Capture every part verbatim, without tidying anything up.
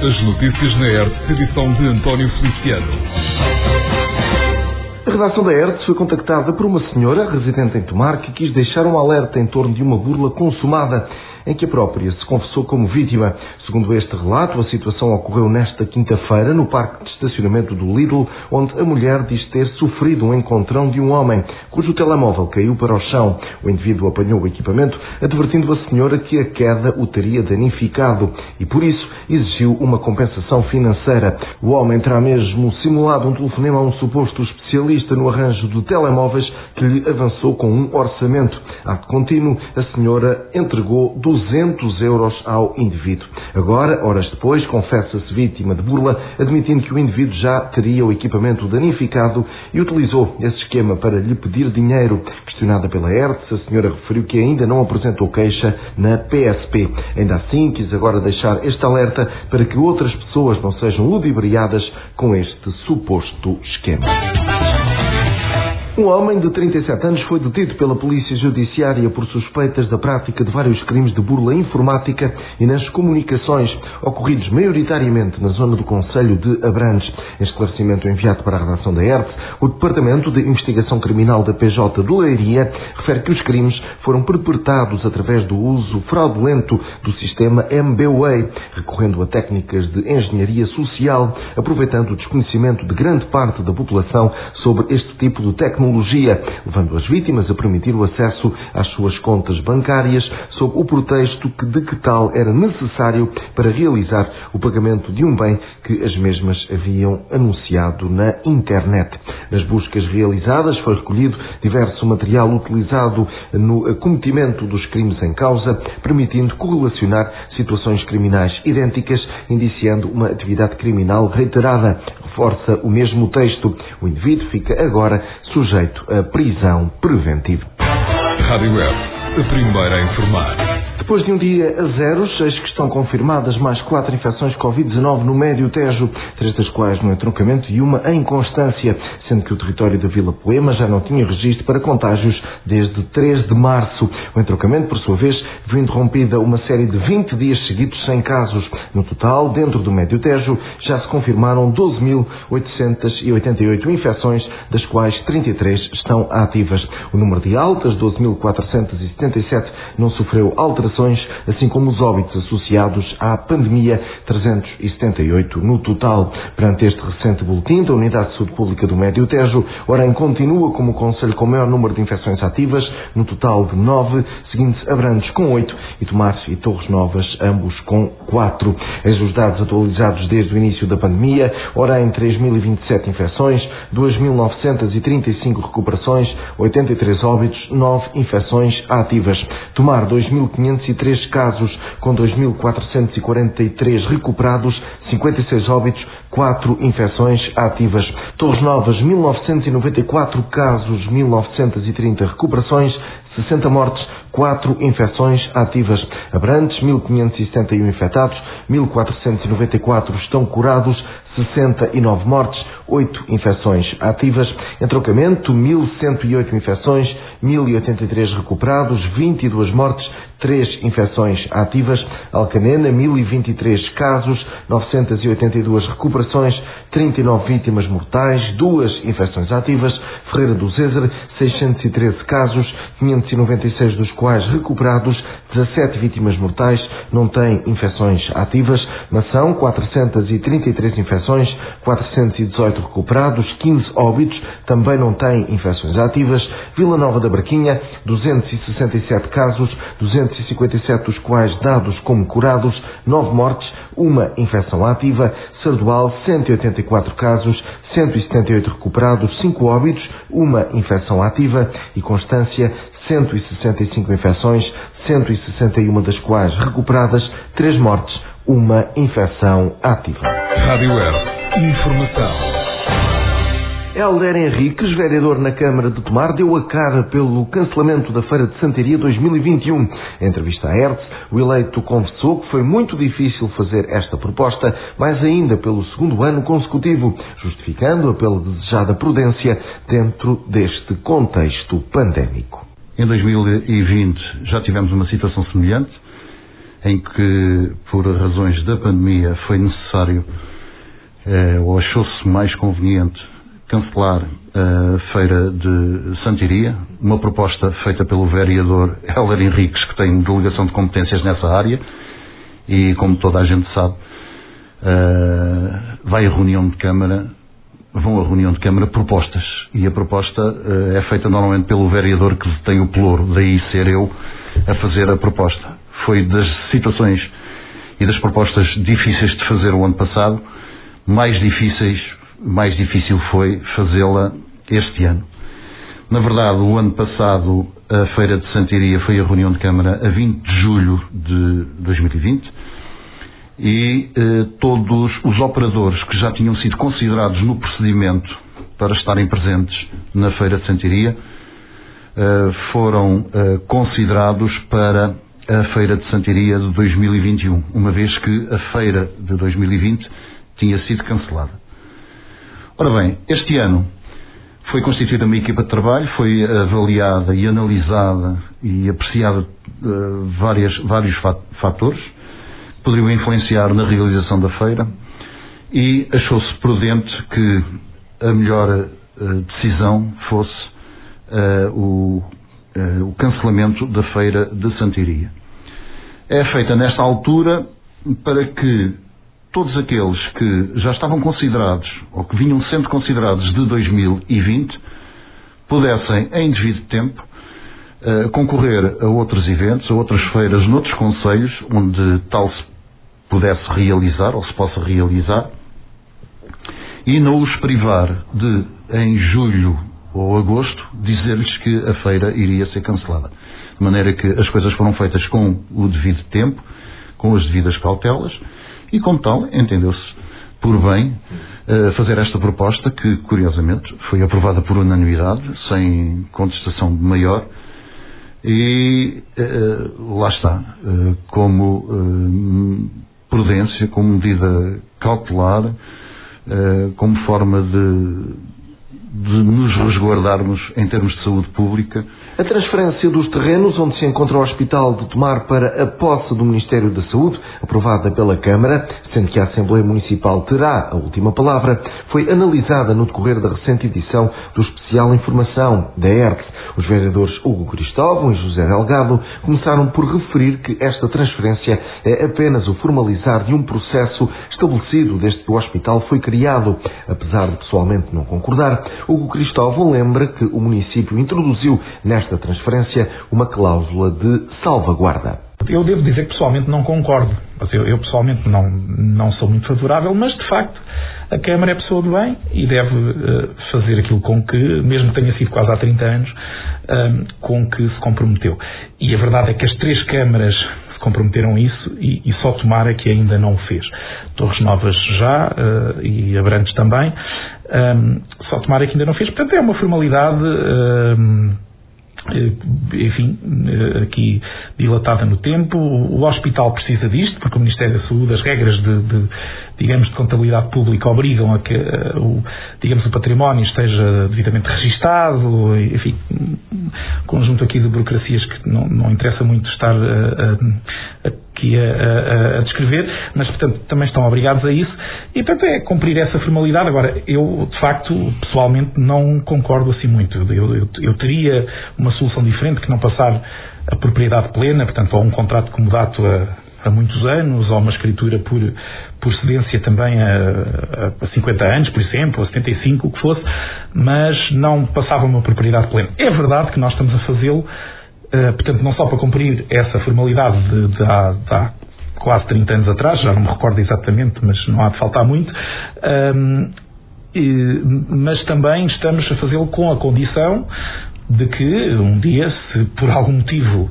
As notícias na Hertz, edição de António Feliciano. A redação da Hertz foi contactada por uma senhora residente em Tomar que quis deixar um alerta em torno de uma burla consumada, em que a própria se confessou como vítima. Segundo este relato, a situação ocorreu nesta quinta-feira no parque de estacionamento do Lidl, onde a mulher diz ter sofrido um encontrão de um homem, cujo telemóvel caiu para o chão. O indivíduo apanhou o equipamento, advertindo a senhora que a queda o teria danificado e, por isso, exigiu uma compensação financeira. O homem terá mesmo simulado um telefonema a um suposto especialista no arranjo de telemóveis que lhe avançou com um orçamento. Ato contínuo, a senhora entregou duzentos euros ao indivíduo. Agora, horas depois, confessa-se vítima de burla, admitindo que o indivíduo já teria o equipamento danificado e utilizou esse esquema para lhe pedir dinheiro. Questionada pela Hertz, a senhora referiu que ainda não apresentou queixa na P S P. Ainda assim, quis agora deixar este alerta para que outras pessoas não sejam ludibriadas com este suposto esquema. Um homem de trinta e sete anos foi detido pela Polícia Judiciária por suspeitas da prática de vários crimes de burla informática e nas comunicações, ocorridos maioritariamente na zona do concelho de Abrantes. Em esclarecimento enviado para a redação da Hertz, o Departamento de Investigação Criminal da P J de Leiria refere que os crimes foram perpetrados através do uso fraudulento do sistema M B W A Y, recorrendo a técnicas de engenharia social, aproveitando o desconhecimento de grande parte da população sobre este tipo de tecnologia, levando as vítimas a permitir o acesso às suas contas bancárias sob o pretexto de que tal era necessário para realizar o pagamento de um bem que as mesmas haviam anunciado na internet. Nas buscas realizadas foi recolhido diverso material utilizado no cometimento dos crimes em causa, permitindo correlacionar situações criminais idênticas, indiciando uma atividade criminal reiterada. Reforça o mesmo texto. O indivíduo fica agora sujeito a prisão preventiva. Rádio Hertz, a primeira a informar. Depois de um dia a zeros, eis que estão confirmadas mais quatro infecções covid dezenove no Médio Tejo, três das quais no entroncamento e uma em Constância, sendo que o território da Vila Poema já não tinha registro para contágios desde três de março. O entroncamento, por sua vez, viu interrompida uma série de vinte dias seguidos sem casos. No total, dentro do Médio Tejo, já se confirmaram doze mil oitocentas e oitenta e oito infecções, das quais trinta e três estão ativas. O número de altas, doze mil quatrocentas e setenta e sete, não sofreu alterações, assim como os óbitos associados à pandemia, trezentos e setenta e oito no total. Perante este recente boletim da Unidade de Saúde Pública do Médio Tejo, Orem continua como o concelho com o maior número de infecções ativas, no total de nove, seguindo-se Abrantes com oito e Tomar e Torres Novas, ambos com quatro. Eis os dados atualizados desde o início da pandemia. Orem três mil e vinte e sete infecções, dois mil novecentas e trinta e cinco recuperações, oitenta e três óbitos, nove infecções ativas. Tomar dois mil quinhentos e três casos, com dois mil quatrocentos e quarenta e três recuperados, cinquenta e seis óbitos, quatro infecções ativas. Torres Novas, mil novecentos e noventa e quatro casos, mil novecentas e trinta recuperações, sessenta mortes, quatro infecções ativas. Abrantes, mil quinhentos e setenta e um infectados, mil quatrocentos e noventa e quatro estão curados, sessenta e nove mortes, oito infecções ativas. Entroncamento, mil cento e oito infecções, mil e oitenta e três recuperados, vinte e duas mortes, três infecções ativas. Alcanena, mil e vinte e três casos, novecentas e oitenta e duas recuperações, trinta e nove vítimas mortais, duas infecções ativas. Ferreira do Zézer, seiscentos e treze casos, quinhentos e noventa e seis dos quais recuperados, dezassete vítimas mortais, não têm infecções ativas. Mação, quatrocentas e trinta e três infecções, quatrocentos e dezoito recuperados, quinze óbitos, também não têm infecções ativas. Vila Nova da Barquinha, duzentos e sessenta e sete casos, duzentos e cinquenta e sete dos quais dados como curados, nove mortes, uma infecção ativa. Sardual, cento e oitenta e quatro casos, cento e setenta e oito recuperados, cinco óbitos, uma infecção ativa. E Constância, cento e sessenta e cinco infecções, cento e sessenta e uma das quais recuperadas, três mortes, uma infecção ativa. Rádio Hertz, informação. Helder Henriques, vereador na Câmara de Tomar, deu a cara pelo cancelamento da Feira de Santaria dois mil e vinte e um. Em entrevista à Hertz, o eleito confessou que foi muito difícil fazer esta proposta, mais ainda pelo segundo ano consecutivo, justificando-a pela desejada prudência dentro deste contexto pandémico. Em dois mil e vinte já tivemos uma situação semelhante em que, por razões da pandemia, foi necessário, eh, ou achou-se mais conveniente, cancelar a Feira de Santiria, uma proposta feita pelo vereador Heller Henriques, que tem delegação de competências nessa área, e como toda a gente sabe, uh, vai à reunião de Câmara, vão à reunião de Câmara propostas, e a proposta uh, é feita normalmente pelo vereador que tem o pelouro, daí ser eu a fazer a proposta. Foi das situações e das propostas difíceis de fazer o ano passado, mais difíceis, mais difícil foi fazê-la este ano. Na verdade, o ano passado a Feira de Santiria foi a reunião de Câmara a vinte de julho de dois mil e vinte e eh, todos os operadores que já tinham sido considerados no procedimento para estarem presentes na Feira de Santiria eh, foram eh, considerados para a Feira de Santiria de dois mil e vinte e um, uma vez que a Feira de dois mil e vinte tinha sido cancelada. Ora bem, este ano foi constituída uma equipa de trabalho, foi avaliada e analisada e apreciada uh, várias, vários fatores que poderiam influenciar na realização da feira e achou-se prudente que a melhor uh, decisão fosse uh, o, uh, o cancelamento da Feira de Santiria. É feita nesta altura para que todos aqueles que já estavam considerados, ou que vinham sendo considerados de dois mil e vinte, pudessem, em devido tempo, uh, concorrer a outros eventos, a outras feiras, noutros concelhos, onde tal se pudesse realizar, ou se possa realizar, e não os privar de, em julho ou agosto, dizer-lhes que a feira iria ser cancelada. De maneira que as coisas foram feitas com o devido tempo, com as devidas cautelas, e como tal, entendeu-se por bem uh, fazer esta proposta que, curiosamente, foi aprovada por unanimidade, sem contestação maior, e uh, lá está, uh, como uh, prudência, como medida cautelar, uh, como forma de, de nos resguardarmos em termos de saúde pública. A transferência dos terrenos onde se encontra o Hospital de Tomar para a posse do Ministério da Saúde, aprovada pela Câmara, sendo que a Assembleia Municipal terá a última palavra, foi analisada no decorrer da recente edição do Especial Informação da E R T. Os vereadores Hugo Cristóvão e José Delgado começaram por referir que esta transferência é apenas o formalizar de um processo estabelecido desde que o hospital foi criado. Apesar de pessoalmente não concordar, Hugo Cristóvão lembra que o município introduziu nesta transferência uma cláusula de salvaguarda. Eu devo dizer que pessoalmente não concordo. Eu, eu pessoalmente não, não sou muito favorável, mas de facto a Câmara é pessoa do bem e deve uh, fazer aquilo com que, mesmo que tenha sido quase há trinta anos, uh, com que se comprometeu. E a verdade é que as três câmaras se comprometeram a isso e, e só Tomar é que ainda não o fez. Torres Novas já uh, e Abrantes também. Um, só Tomar é que ainda não fez. Portanto, é uma formalidade... Uh, enfim, aqui dilatada no tempo. O hospital precisa disto, porque o Ministério da Saúde, as regras de, de digamos, de contabilidade pública obrigam a que o, digamos, o património esteja devidamente registado, enfim, um conjunto aqui de burocracias que não, não interessa muito estar a, a, aqui a, a, a descrever, mas, portanto, também estão obrigados a isso e, portanto, é cumprir essa formalidade. Agora, eu, de facto, pessoalmente não concordo assim muito. Eu, eu, eu teria uma solução diferente que não passar a propriedade plena, portanto, ou um contrato comodato a há muitos anos, ou uma escritura por, por cedência também a, a cinquenta anos, por exemplo, a setenta e cinco, o que fosse, mas não passava uma propriedade plena. É verdade que nós estamos a fazê-lo, uh, portanto, não só para cumprir essa formalidade de, de, há, de há quase trinta anos atrás, já não me recordo exatamente, mas não há de faltar muito, um, e, mas também estamos a fazê-lo com a condição de que um dia, se por algum motivo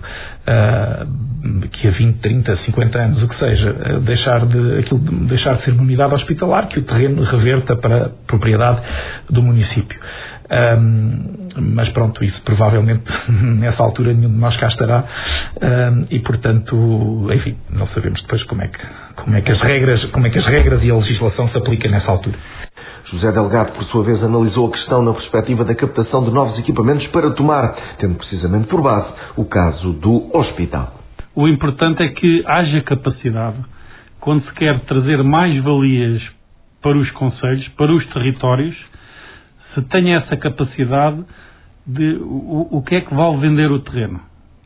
uh, que a vinte, trinta, cinquenta anos, o que seja, uh, deixar, de, aquilo, deixar de ser uma unidade hospitalar, que o terreno reverta para a propriedade do município. Um, mas pronto, isso provavelmente nessa altura nenhum de nós cá estará um, e portanto, enfim, não sabemos depois como é que, como é que as regras, como é que as regras e a legislação se aplicam nessa altura. José Delgado, por sua vez, analisou a questão na perspectiva da captação de novos equipamentos para Tomar, tendo precisamente por base o caso do hospital. O importante é que haja capacidade, quando se quer trazer mais valias para os concelhos, para os territórios, se tenha essa capacidade de o, o que é que vale vender o terreno.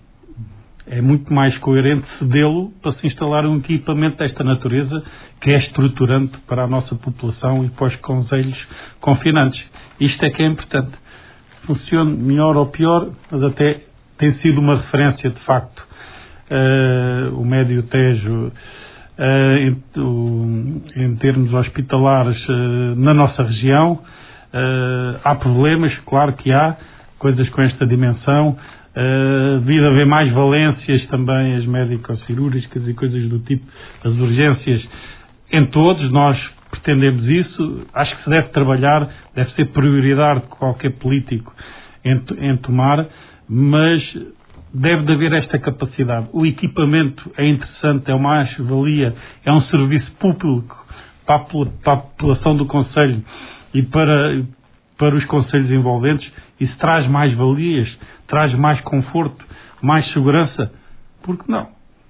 É muito mais coerente cedê-lo para se instalar um equipamento desta natureza que é estruturante para a nossa população e para os concelhos confinantes. Isto é que é importante. Funcione melhor ou pior, mas até tem sido uma referência de facto. Uh, o Médio Tejo, uh, em, uh, em termos hospitalares, uh, na nossa região, uh, há problemas, claro que há, coisas com esta dimensão. Uh, devido a haver mais valências também, as médico-cirúrgicas e coisas do tipo, as urgências em todos, nós pretendemos isso. Acho que se deve trabalhar, deve ser prioridade de qualquer político em, em tomar, mas deve de haver esta capacidade. O equipamento é interessante, é uma mais-valia, é um serviço público para a, para a população do concelho e para, para os concelhos envolventes. Isso traz mais valias, traz mais conforto, mais segurança. Por que não?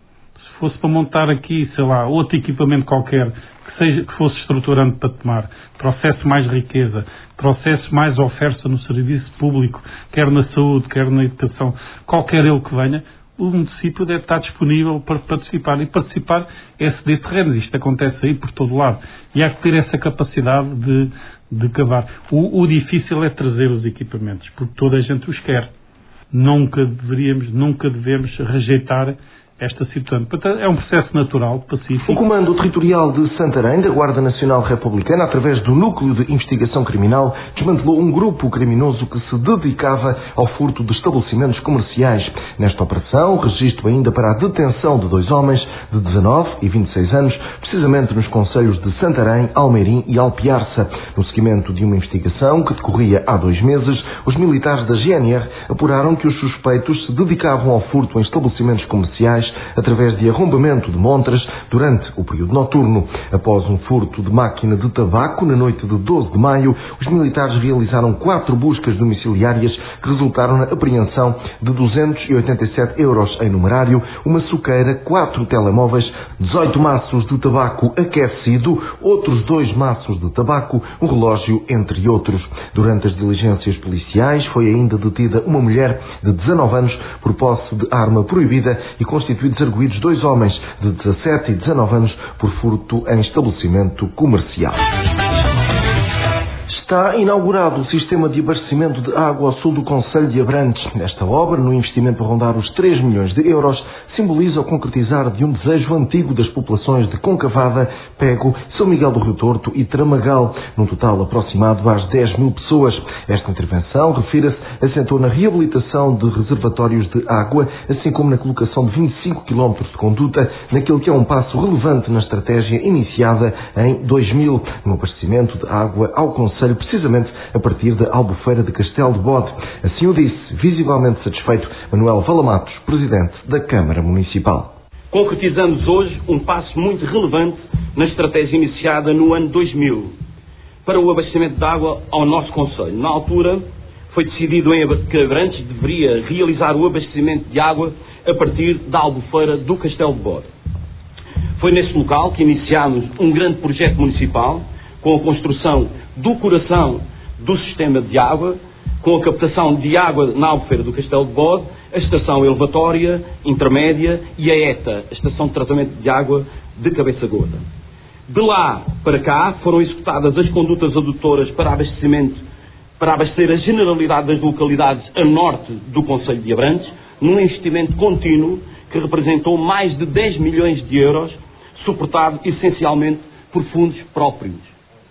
Se fosse para montar aqui, sei lá, outro equipamento qualquer, que, seja, que fosse estruturante para tomar, trouxesse mais riqueza, trouxesse mais oferta no serviço público, quer na saúde, quer na educação, qualquer ele que venha, o município deve estar disponível para participar. E participar é ceder terrenos. Isto acontece aí por todo lado. E há que ter essa capacidade de, de cavar. O, o difícil é trazer os equipamentos, porque toda a gente os quer. Nunca deveríamos, nunca devemos rejeitar esta situação. Portanto, é um processo natural, pacífico. O Comando Territorial de Santarém, da Guarda Nacional Republicana, através do Núcleo de Investigação Criminal, desmantelou um grupo criminoso que se dedicava ao furto de estabelecimentos comerciais. Nesta operação, registro ainda para a detenção de dois homens de dezanove e vinte e seis anos, precisamente nos concelhos de Santarém, Almeirim e Alpiarça. No seguimento de uma investigação que decorria há dois meses, os militares da G N R apuraram que os suspeitos se dedicavam ao furto em estabelecimentos comerciais através de arrombamento de montras durante o período noturno. Após um furto de máquina de tabaco na noite de doze de maio, os militares realizaram quatro buscas domiciliárias que resultaram na apreensão de duzentos e oitenta e sete euros em numerário, uma suqueira, quatro telemóveis, dezoito maços de tabaco aquecido, outros dois maços de tabaco, um relógio, entre outros. Durante as diligências policiais foi ainda detida uma mulher de dezanove anos por posse de arma proibida e constituídos arguidos dois homens de dezassete e dezanove anos por furto em estabelecimento comercial. Está inaugurado o sistema de abastecimento de água ao sul do concelho de Abrantes. Esta obra, no investimento a rondar os três milhões de euros, simboliza o concretizar de um desejo antigo das populações de Concavada, Pego, São Miguel do Rio Torto e Tramagal, num total aproximado às dez mil pessoas. Esta intervenção, refira-se, assentou na reabilitação de reservatórios de água, assim como na colocação de vinte e cinco quilómetros de conduta, naquele que é um passo relevante na estratégia iniciada em dois mil, no abastecimento de água ao concelho, precisamente a partir da Albufeira de Castelo de Bode. Assim o disse, visivelmente satisfeito, Manuel Valamatos, presidente da Câmara Municipal. Concretizamos hoje um passo muito relevante na estratégia iniciada no ano dois mil para o abastecimento de água ao nosso concelho. Na altura, foi decidido que Abrantes deveria realizar o abastecimento de água a partir da Albufeira do Castelo de Bode. Foi nesse local que iniciámos um grande projeto municipal com a construção do coração do sistema de água, com a captação de água na Albufeira do Castelo de Bode, a estação elevatória, intermédia e a ETA, a estação de tratamento de água de Cabeça Gorda. De lá para cá foram executadas as condutas adutoras para abastecimento, para abastecer a generalidade das localidades a norte do concelho de Abrantes, num investimento contínuo que representou mais de dez milhões de euros, suportado essencialmente por fundos próprios.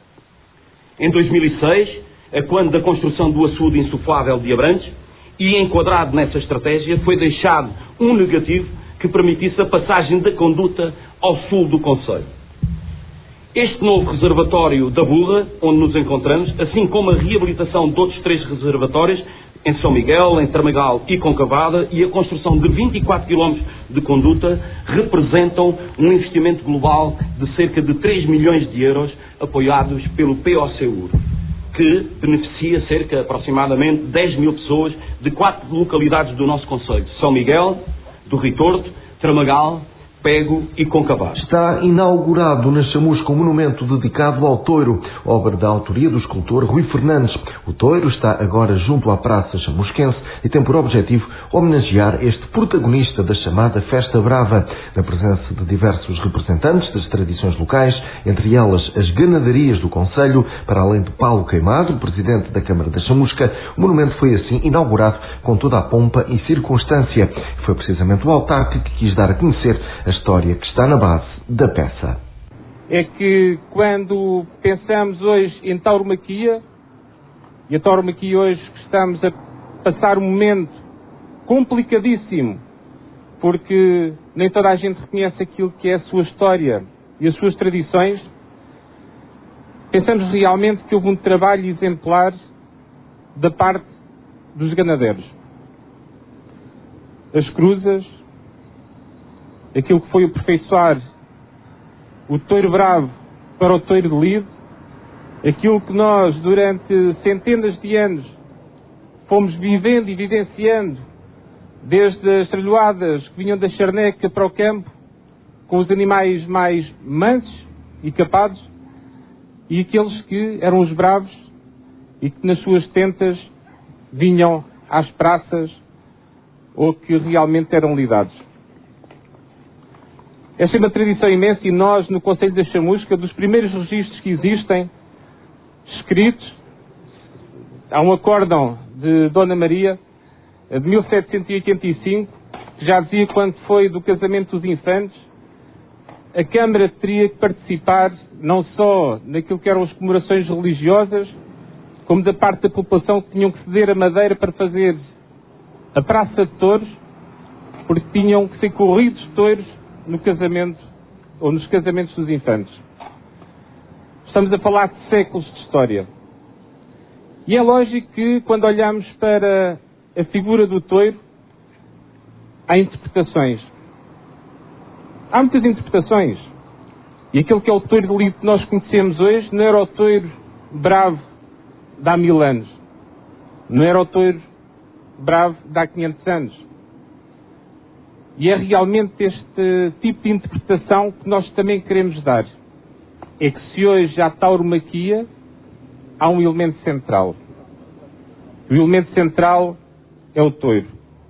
Em dois mil e seis, a quando da construção do açude insuflável de Abrantes, e enquadrado nessa estratégia, foi deixado um negativo que permitisse a passagem da conduta ao sul do concelho. Este novo reservatório da Burra, onde nos encontramos, assim como a reabilitação de outros três reservatórios, em São Miguel, em Tramagal e Concavada, e a construção de vinte e quatro quilómetros de conduta, representam um investimento global de cerca de três milhões de euros, apoiados pelo P O C U R, que beneficia cerca, aproximadamente, dez mil pessoas de quatro localidades do nosso concelho: São Miguel do Rio Torto, Tramagal, Pego e Concavaz. Está inaugurado na Chamusca um monumento dedicado ao touro, obra da autoria do escultor Rui Fernandes. O touro está agora junto à Praça Chamusquense e tem por objetivo homenagear este protagonista da chamada Festa Brava, na presença de diversos representantes das tradições locais, entre elas as ganadarias do concelho, para além de Paulo Queimado, presidente da Câmara da Chamusca. O monumento foi assim inaugurado com toda a pompa e circunstância. Foi precisamente o autarca que quis dar a conhecer a história que está na base da peça. É que quando pensamos hoje em tauromaquia, e a tauromaquia hoje que estamos a passar um momento complicadíssimo, porque nem toda a gente reconhece aquilo que é a sua história e as suas tradições, pensamos realmente que houve um trabalho exemplar da parte dos ganadeiros. As cruzas, aquilo que foi o aperfeiçoar o touro bravo para o touro de lido, aquilo que nós durante centenas de anos fomos vivendo e vivenciando, desde as tralhoadas que vinham da charneca para o campo, com os animais mais mansos e capados, e aqueles que eram os bravos e que nas suas tentas vinham às praças ou que realmente eram lidados. Esta é uma tradição imensa e nós, no Concelho da Chamusca, dos primeiros registros que existem, escritos, há um acórdão de Dona Maria, de mil setecentos e oitenta e cinco, que já dizia quando foi do casamento dos infantes, a Câmara teria que participar não só naquilo que eram as comemorações religiosas, como da parte da população que tinham que ceder a madeira para fazer a Praça de Touros, porque tinham que ser corridos de touros no casamento, ou nos casamentos dos infantes. Estamos a falar de séculos de história. E é lógico que, quando olhamos para a figura do touro, há interpretações. Há muitas interpretações. E aquele que é o touro de lido que nós conhecemos hoje não era o touro bravo de há mil anos. Não era o touro bravo de há quinhentos anos. E é realmente este tipo de interpretação que nós também queremos dar. É que se hoje há tauromaquia, há um elemento central. O elemento central é o touro.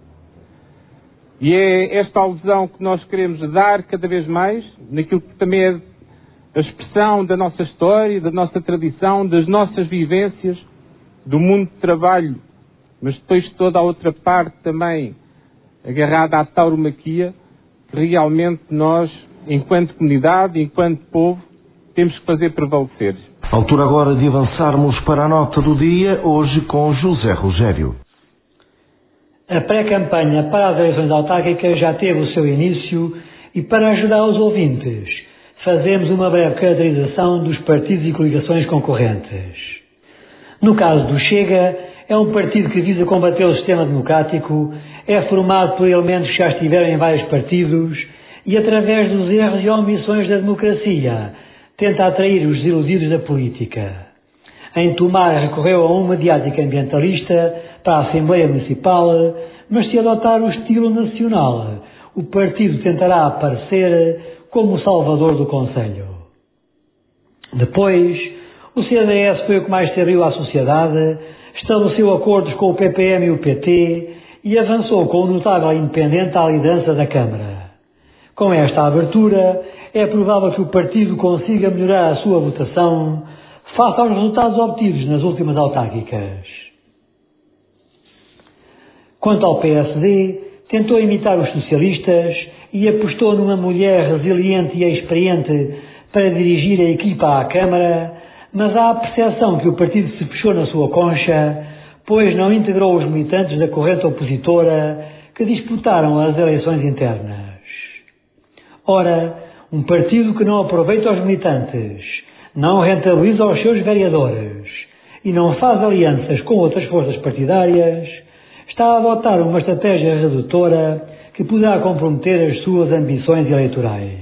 E é esta alusão que nós queremos dar cada vez mais, naquilo que também é a expressão da nossa história, da nossa tradição, das nossas vivências, do mundo de trabalho, mas depois toda a outra parte também agarrada à tauromaquia, que realmente nós, enquanto comunidade, enquanto povo, temos que fazer prevalecer. Altura agora de avançarmos para a nota do dia, hoje com José Rogério. A pré-campanha para as eleições autárquicas já teve o seu início e, para ajudar os ouvintes, fazemos uma breve caracterização dos partidos e coligações concorrentes. No caso do Chega, é um partido que visa combater o sistema democrático, é formado por elementos que já estiveram em vários partidos e, através dos erros e omissões da democracia, tenta atrair os desiludidos da política. Em Tomar recorreu a uma mediática ambientalista para a Assembleia Municipal, mas se adotar o estilo nacional, o partido tentará aparecer como o salvador do concelho. Depois, o C D S foi o que mais se abriu à sociedade, estabeleceu acordos com o P P M e o P T e avançou com um notável independente à liderança da Câmara. Com esta abertura, é provável que o partido consiga melhorar a sua votação face aos resultados obtidos nas últimas autárquicas. Quanto ao P S D, tentou imitar os socialistas e apostou numa mulher resiliente e experiente para dirigir a equipa à Câmara, mas há a percepção que o partido se fechou na sua concha, pois não integrou os militantes da corrente opositora que disputaram as eleições internas. Ora, um partido que não aproveita os militantes, não rentabiliza os seus vereadores e não faz alianças com outras forças partidárias, está a adotar uma estratégia redutora que poderá comprometer as suas ambições eleitorais.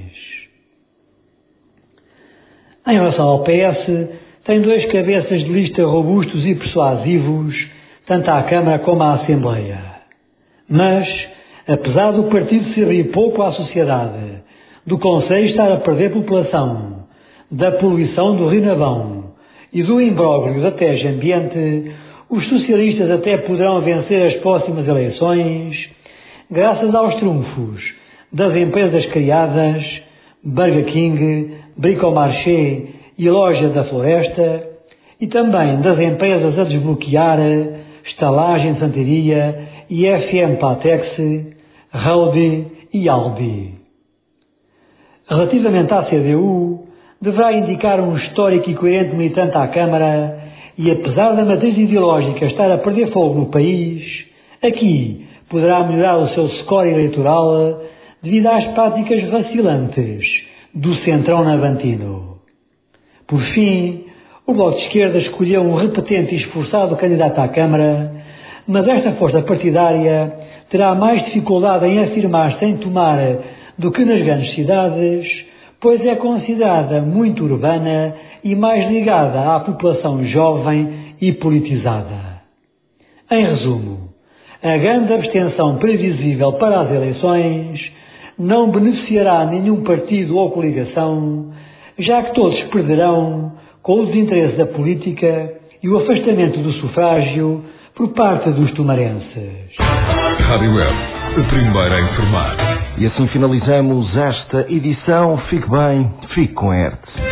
Em relação ao P S, tem dois cabeças de lista robustos e persuasivos, tanto à Câmara como à Assembleia. Mas, Apesar do partido se abrir pouco à sociedade, do concelho estar a perder população, da poluição do Rio Navão e do imbróglio da T E G Ambiente, os socialistas até poderão vencer as próximas eleições graças aos trunfos das empresas criadas, Burger King, Bricomarché e Loja da Floresta, e também das empresas a desbloquear, Estalagem Santaria e F M Patex, Rode e Aldi. Relativamente à C D U, deverá indicar um histórico e coerente militante à Câmara e, apesar da matriz ideológica estar a perder fogo no país, aqui poderá melhorar o seu score eleitoral devido às práticas vacilantes do Centrão Navantino. Por fim, o Bloco de Esquerda escolheu um repetente e esforçado candidato à Câmara, mas esta força partidária terá mais dificuldade em afirmar-se em Tomar do que nas grandes cidades, pois é considerada muito urbana e mais ligada à população jovem e politizada. Em resumo, a grande abstenção previsível para as eleições não beneficiará nenhum partido ou coligação, já que todos perderão com o desinteresse da política e o afastamento do sufrágio por parte dos tomarenses. Rádio Web, a primeira a informar. E assim finalizamos esta edição. Fique bem, fique com a E R T.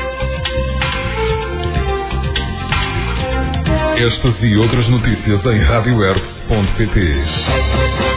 Estas e outras notícias em rádio r t ponto pt.